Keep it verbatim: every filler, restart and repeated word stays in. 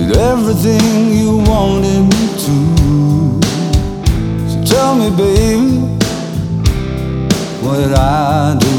did everything you wanted me to. So tell me, baby, what did I do?